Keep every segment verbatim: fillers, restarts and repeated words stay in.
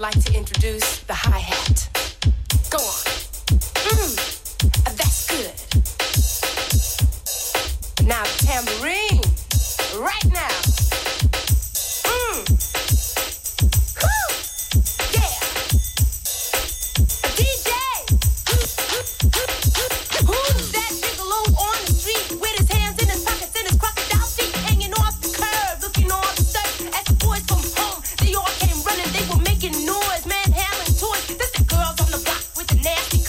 like to introduce the hi-hat. Go on. Mm, that's good. Now the tambourine. Right now. Mm. Woo! Yeah. D J. Who's that gigolo on the street with his hands in his pockets and his crocodile feet hanging off the curb, looking all absurd? As the boys from home, they all came running. They were making noise, manhandling toys. This the girls on the block with the nasty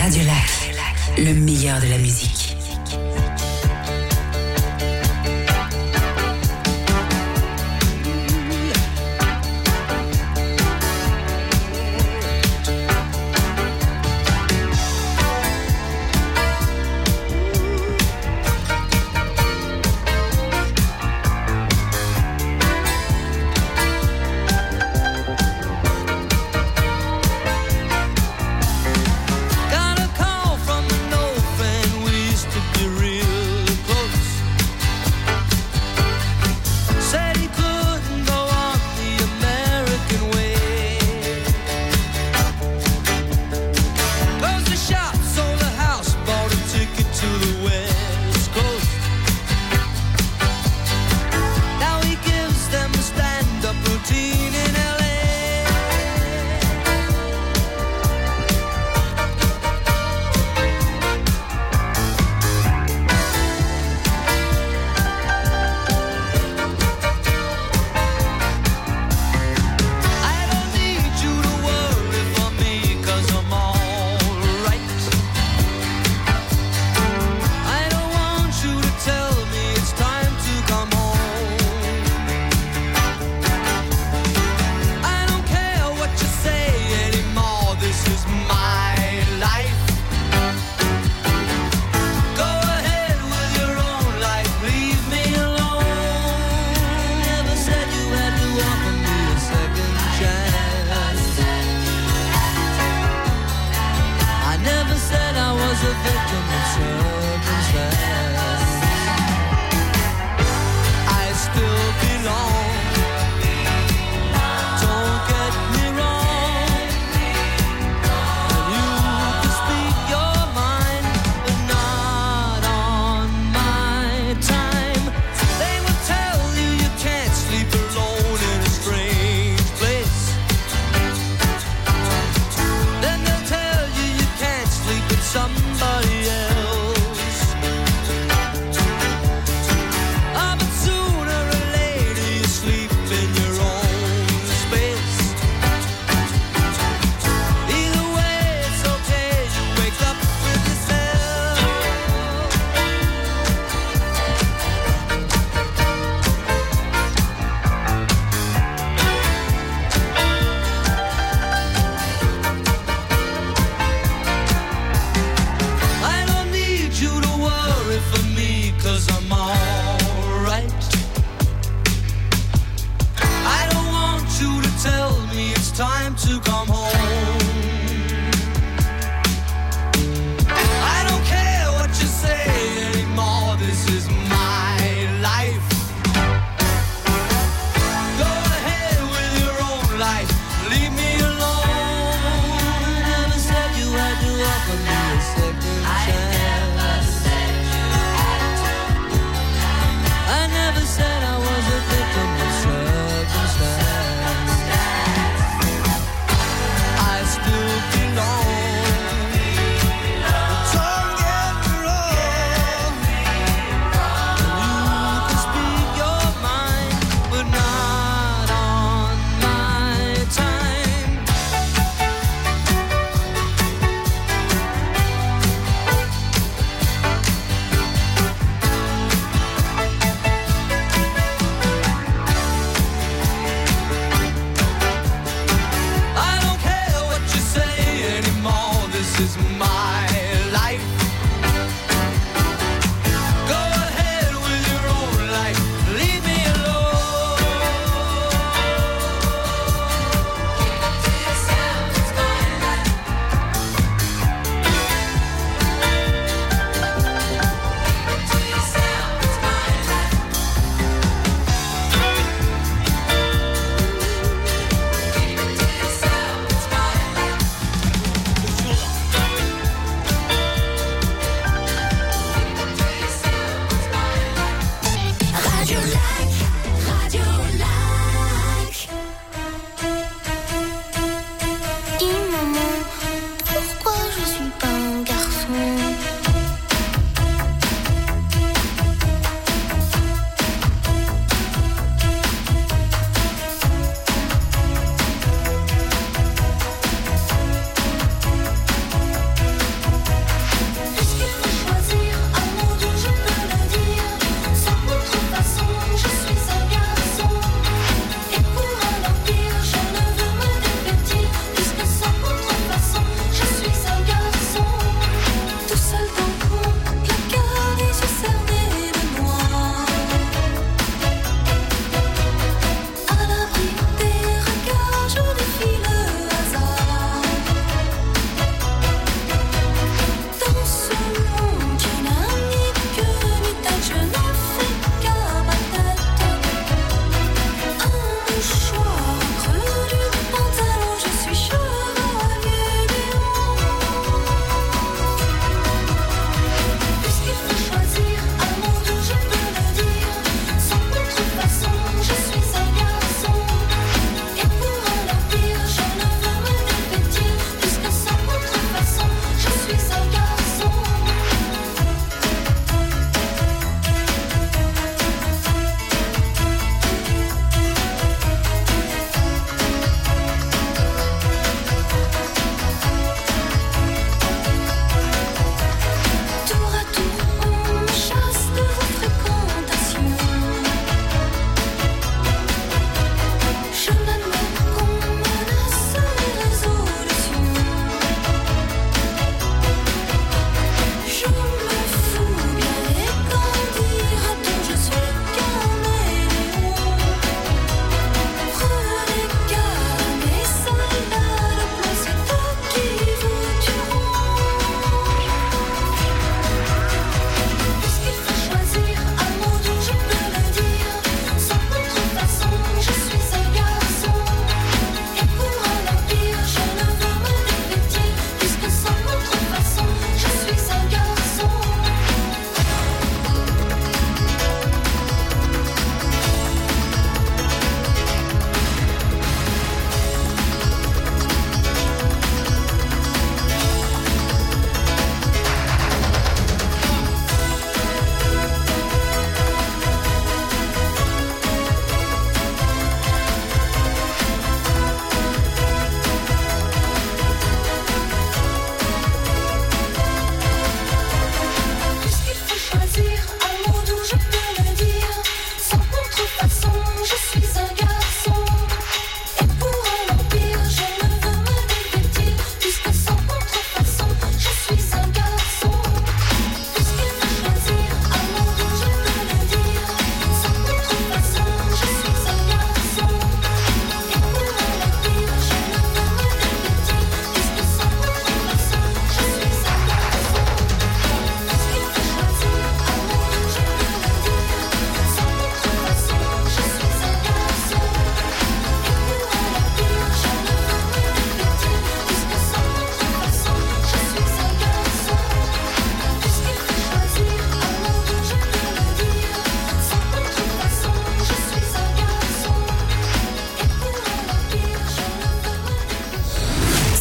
Radio Lac, le meilleur de la musique.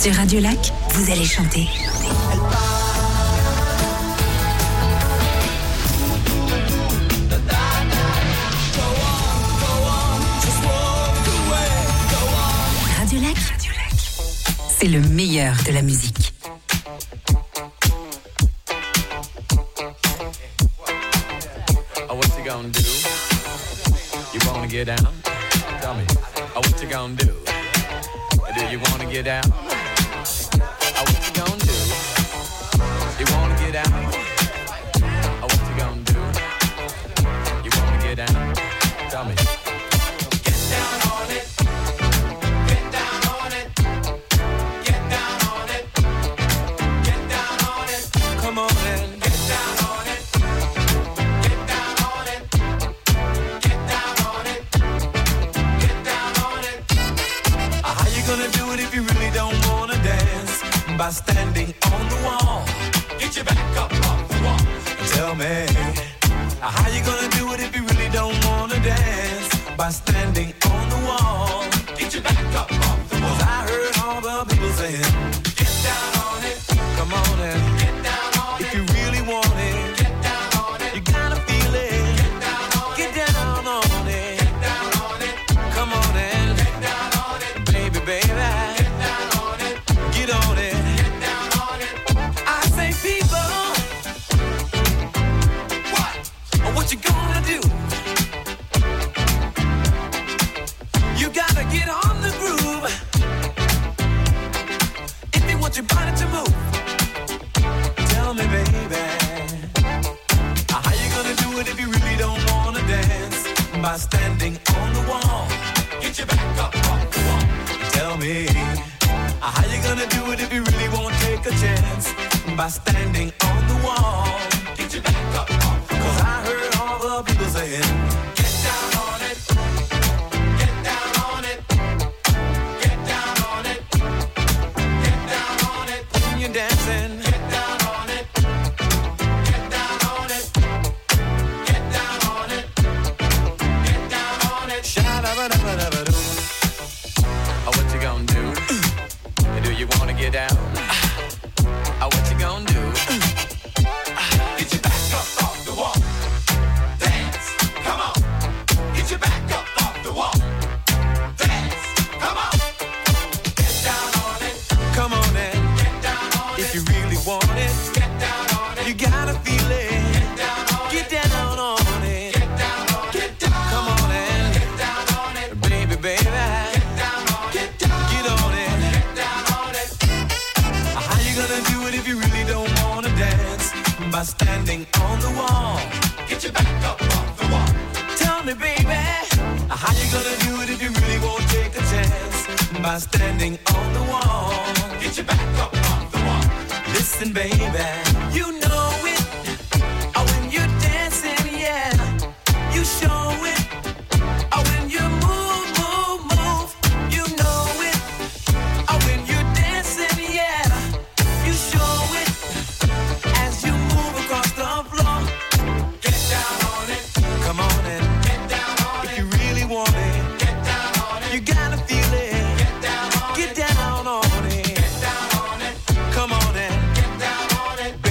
Sur Radio Lac, vous allez chanter. Radio Lac, c'est le meilleur de la musique. Oh, what you gonna do? You wanna get down? Tell me. Oh, what you gonna do? Do you wanna get down? Oh, what you gonna do? You wanna get down? Oh, what you gonna do? You wanna get down? Tell me. Get down on it. Get down on it. Get down on it. Get down on it. Come on in. Get down on it. Get down on it. Get down on it. Get down on it. How you gonna do it if you really don't wanna dance? By standing on the wall. Get your back up off the wall. Tell me, how you gonna do it if you really don't wanna dance? By standing on the wall. Get your back up off the wall. 'Cause I heard all the people saying, get down on it. Come on and get down on it. If you really want it, get down on it. You gotta feel it. Get down on it. Get down on it. Get down on it. Come on and get down on it. Baby, baby. Get down on it. Get on it. Get down on it. I say people, what? What you gonna do? You gotta get on the groove if you want your body to move. Tell me, baby, how you gonna do it if you really don't wanna dance? By standing on the wall. Get your back up off the wall. Tell me, how you gonna do it if you really won't take a chance? By standing on the wall. Get your back up off the wall. 'Cause I heard all the people saying, get down on it. Get down on it. Get down on it. Get down on it. When you're dancing, get down on it. Get down on it. Get down on it. Get down on it. Sha-da-ba-da-ba-da-ba-doo. Oh, what you gonna do? Do you wanna get down? Oh, what you gonna do? Get your back up off the wall. Dance, come on. Get your back up off the wall. Dance, come on. Get down on it. Come on in. Get down on it. If you really want it, get down on it. You gotta feel it. Get down on it. Get down on it. Get down on it. Get down. Come on in. Get down on it. Baby, baby. Get down on it. Get down. Get on it. Get down on it. How you gonna do it if you really don't wanna dance? By standing on the wall. Get your back up off the wall. Tell me, baby, how you gonna do it if you really won't take a chance? By standing on the wall. Get your back up off the wall. Listen, baby, you know it. Oh, when you're dancing, yeah, you show it. Oh, when you move, move, move, you know it. Oh, when you're dancing, yeah, you show it. As you move across the floor, get down on it. Come on and get down on it. If you really want it, get down on it. You gotta feel it. Get down on it. Get down on it. Get down on it. Come on and get down on it.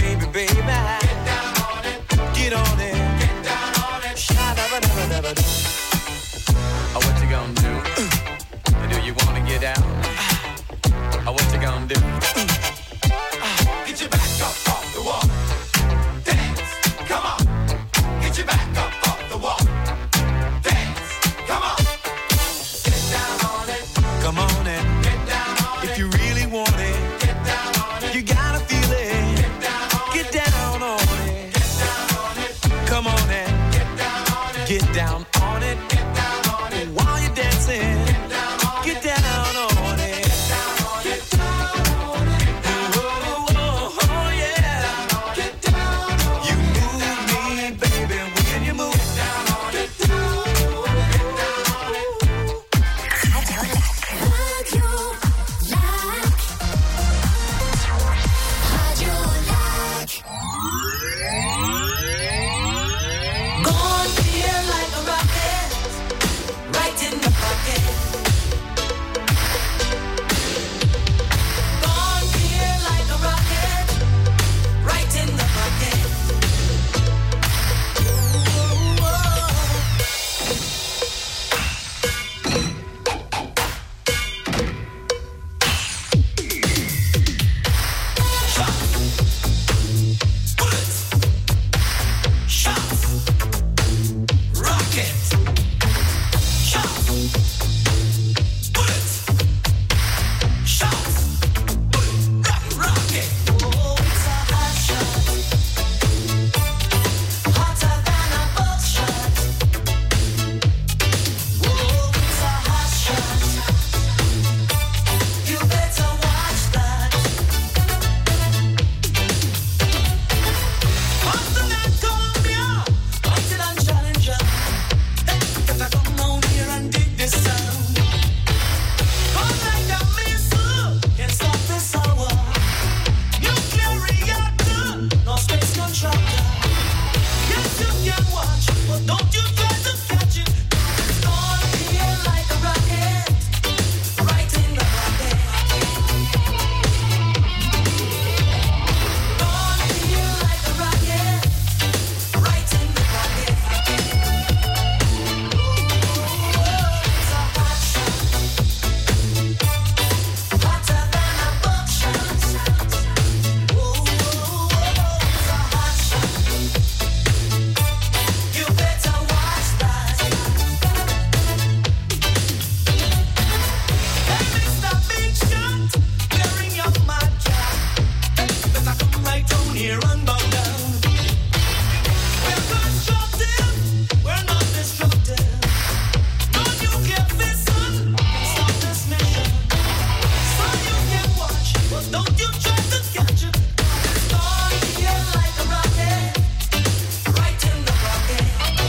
here and bow down. We're constructive, we're not destructive. No nuclear fission can stop this mission. So you can watch, but don't you try to catch it. It's on here like a rocket, right in the rocket.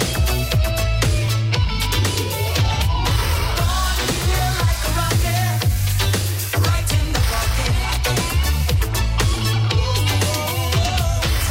On here like a rocket, right in the rocket.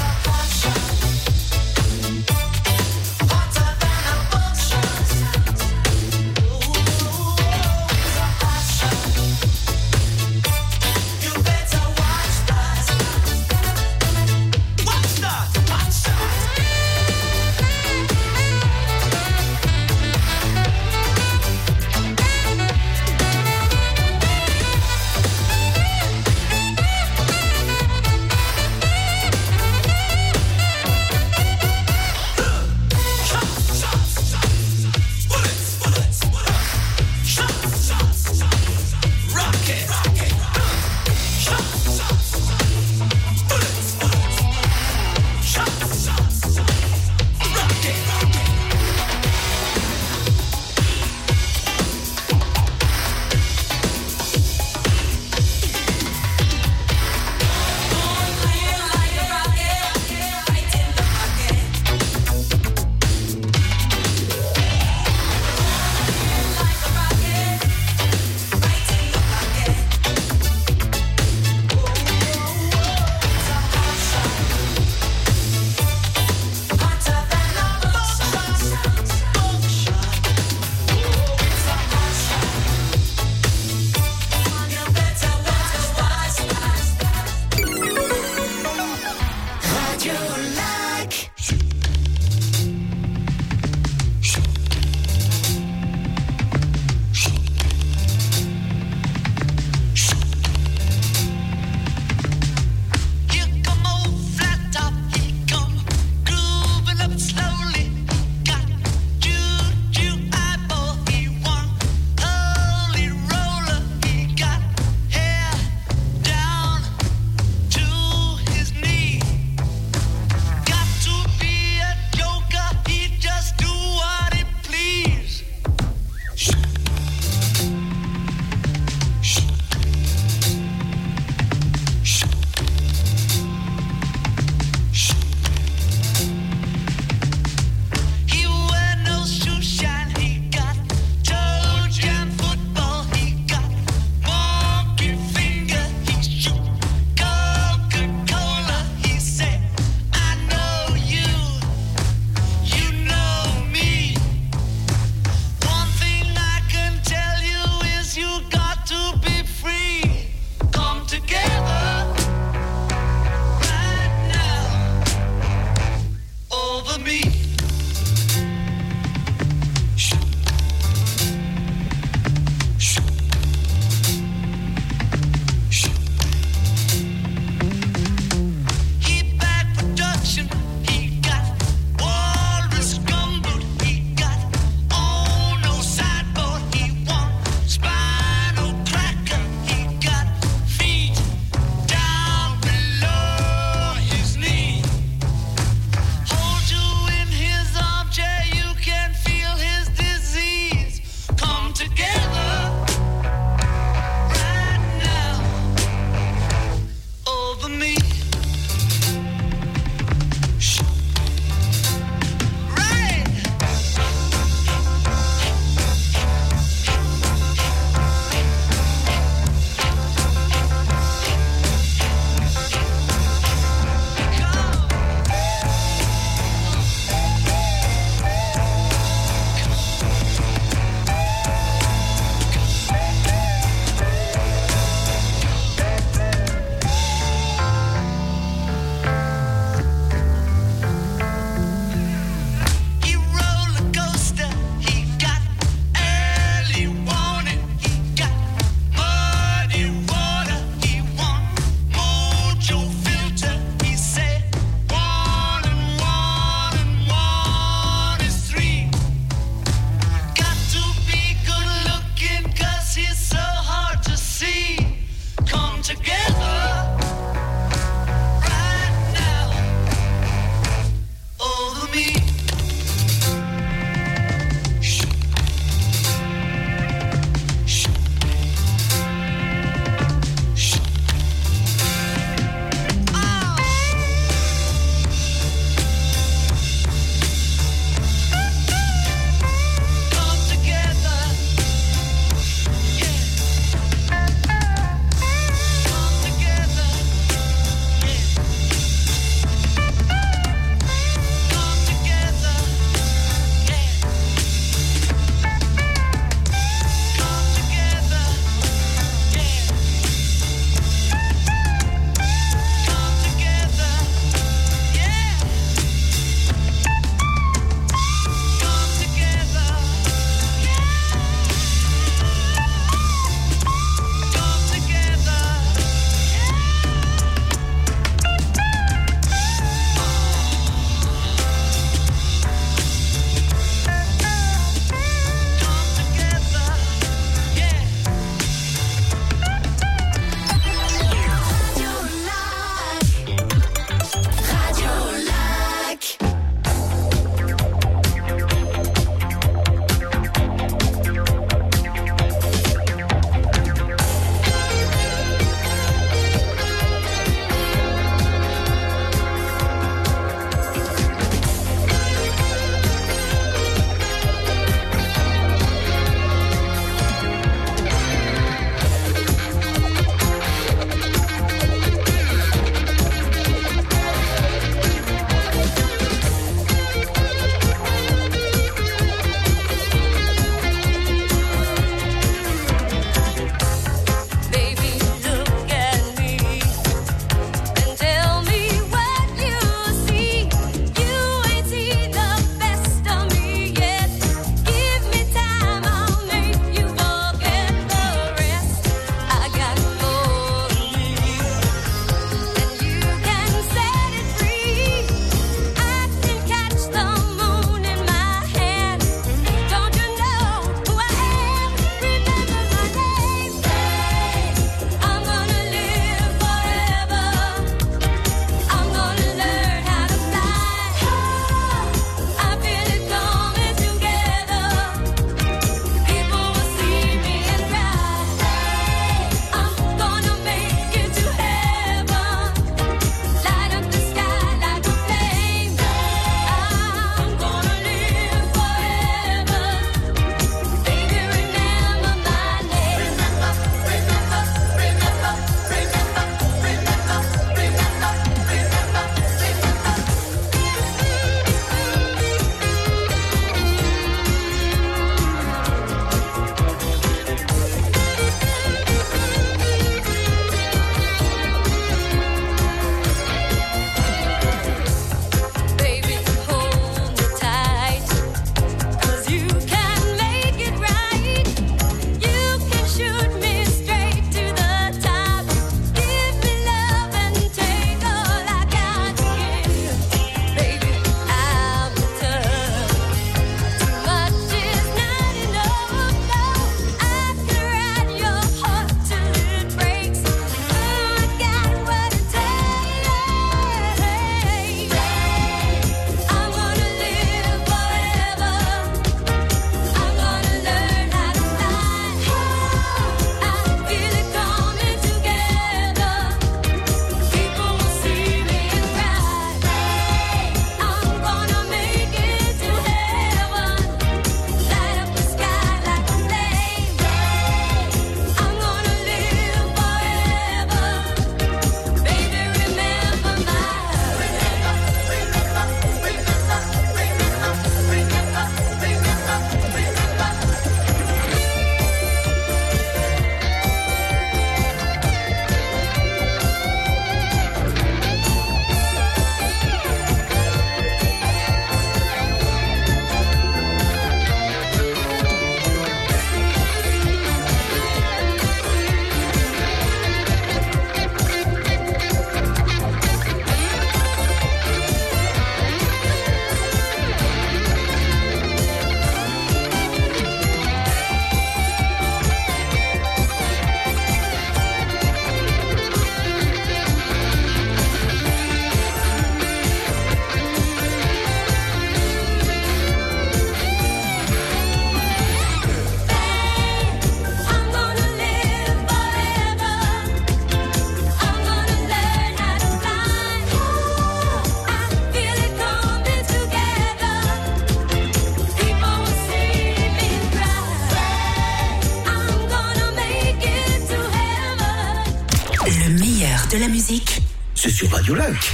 c'est sur Radio Lac.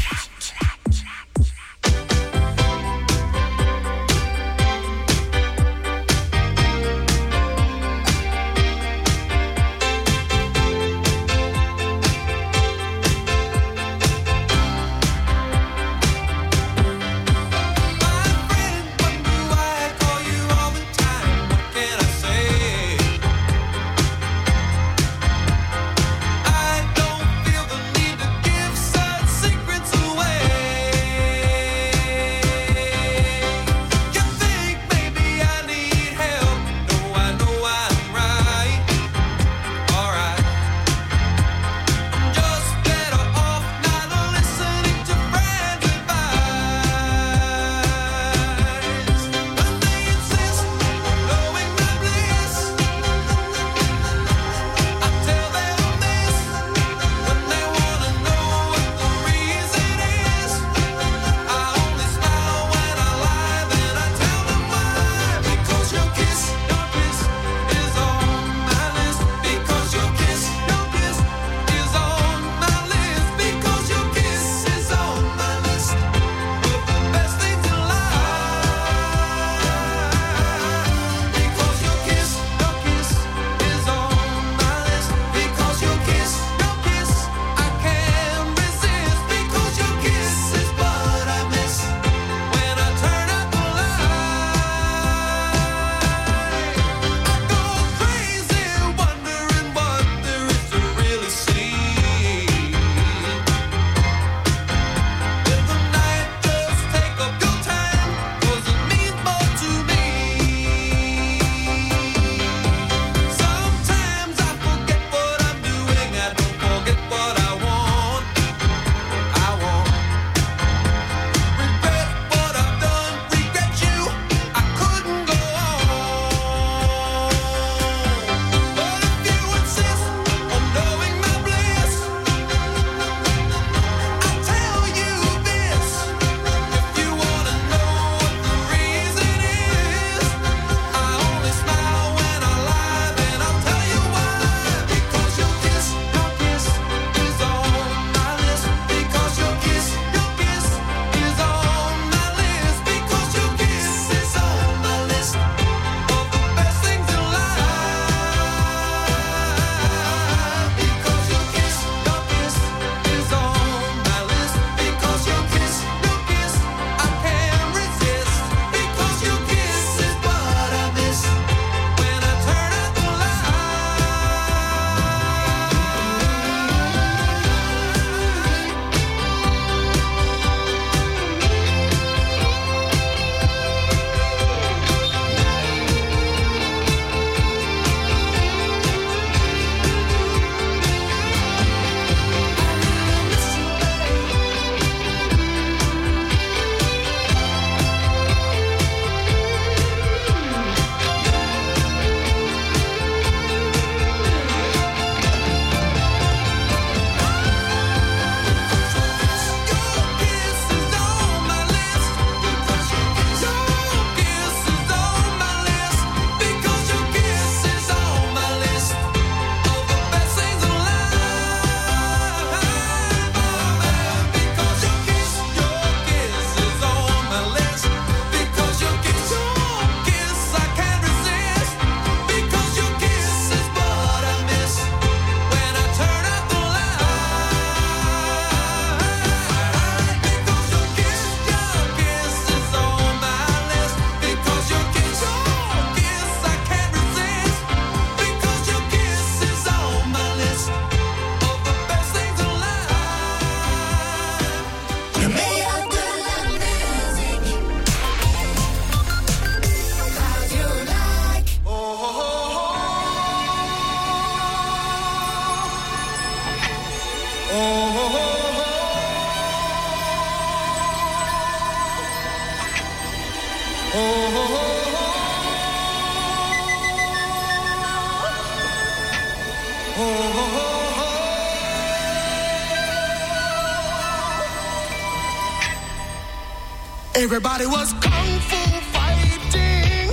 Everybody was kung fu fighting.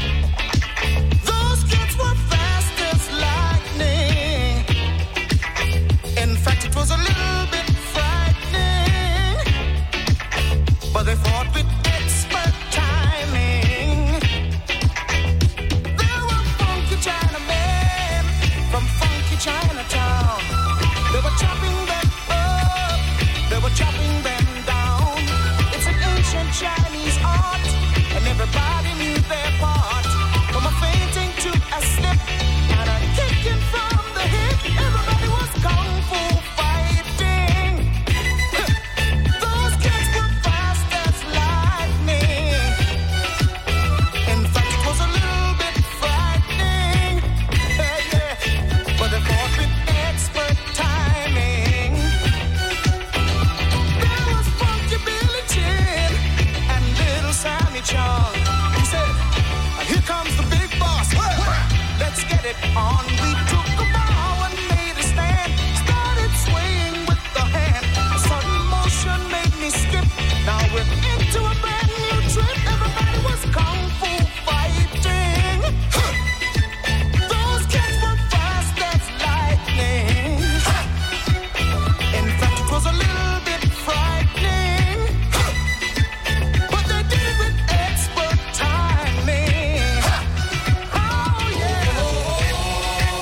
Those kids were fast as lightning. In fact, it was a little bit frightening. on. We took a bow and made a stand. Started swaying with the hand. A sudden motion made me skip. Now we're into a brand new trip. Everybody was kung fu fighting. Huh. Those kids were fast as lightning. Huh. In fact, it was a little bit frightening. Huh. But they did it with expert timing. Huh. Oh yeah.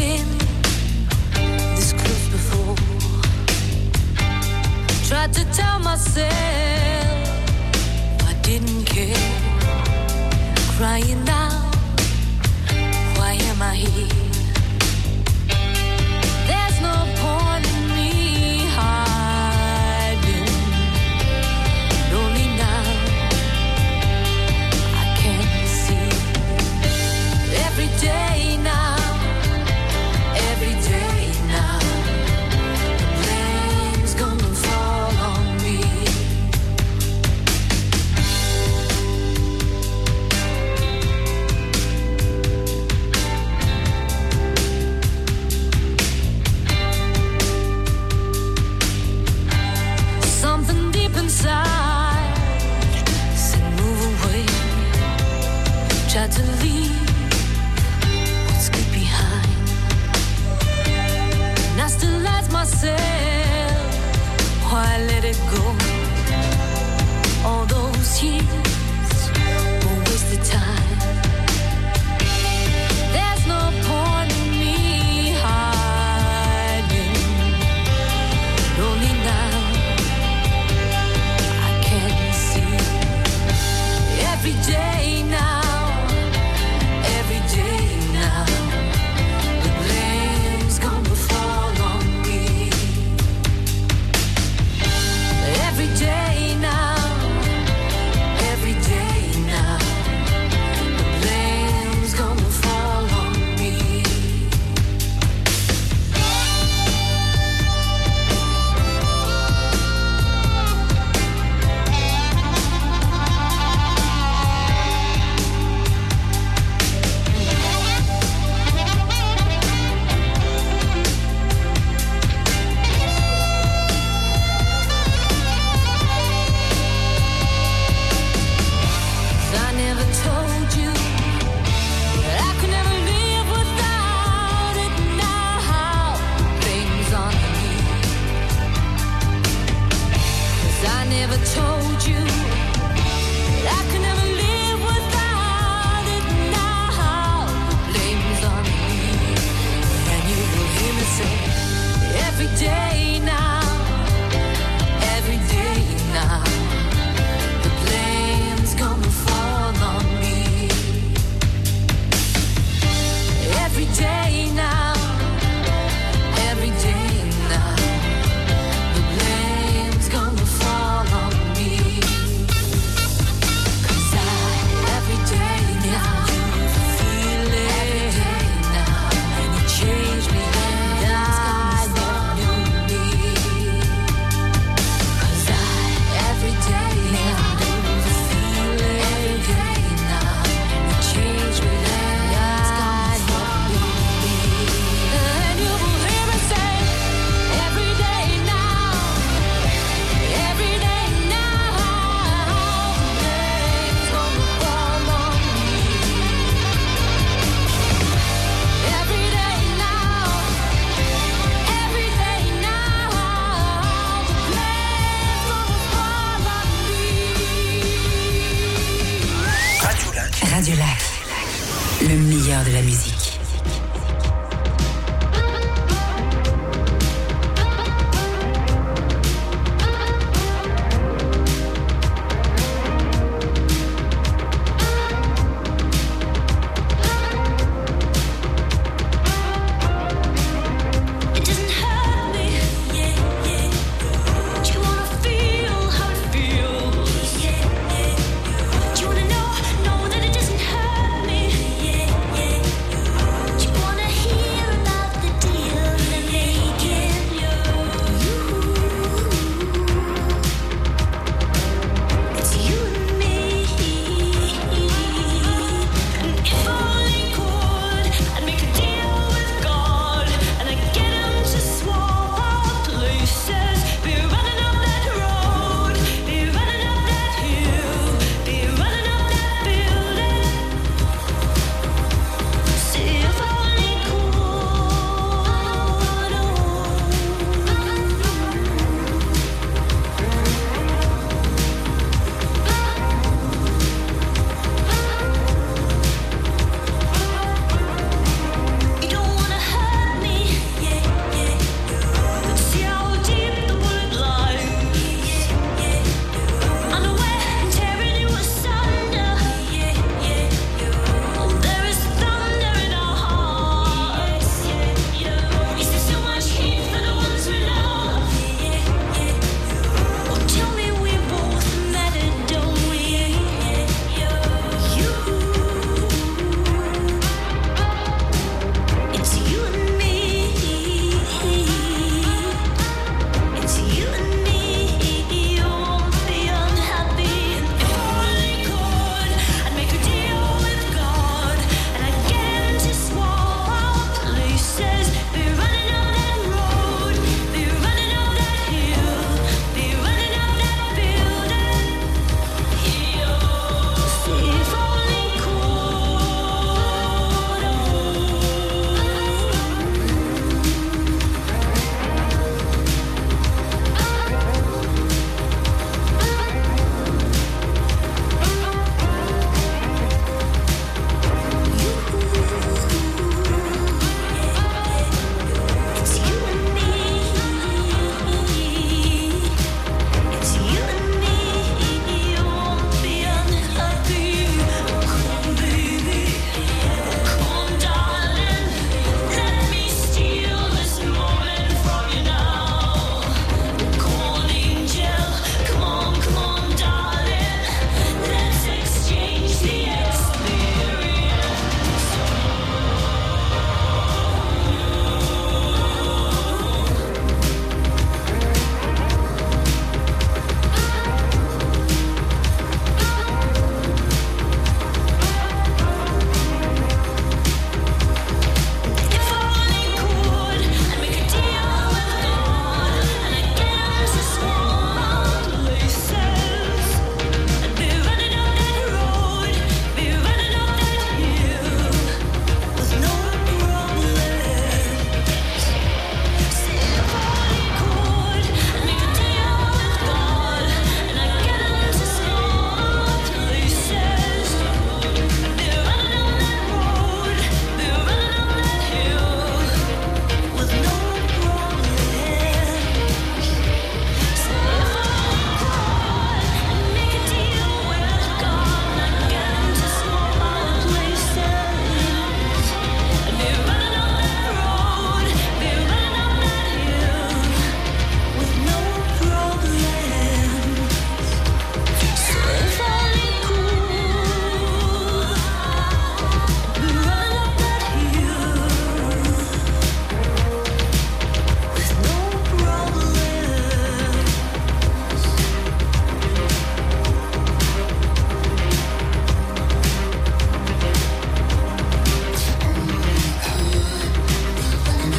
been this close before. Tried to tell myself I didn't care. Crying out, why am I here? There's no point in me hiding. Only now I can see. Every day now, every day now, the rain's gonna fall on me. Something deep inside said move away. Tried to leave what's good behind. And I still ask myself, why let it go? All those years were wasted time. There's no point in me hiding. Only now I can see. Every day now, every day now, the blame's gonna fall on me. Every day now, every day now, the blame's gonna fall on me. I never told you that I could never live without it. Now blame's on me. 'Cause I never told you that I could never live without it. Now blame's on me. And you will hear me say every day now, every day now, the blame's gonna fall on me. Every day now, every day now, the blame's gonna fall on me. 'Cause I, every day now, feel it every day now, and it changed me and I never knew me. 'Cause I, every day now, feel it every day now, and it changed me and I never knew me. And you will hear me say every day now, every day now, the rain's gonna fall on me. Every day now, every day now, the rain's gonna fall on me. Radio Lac, le meilleur de la musique.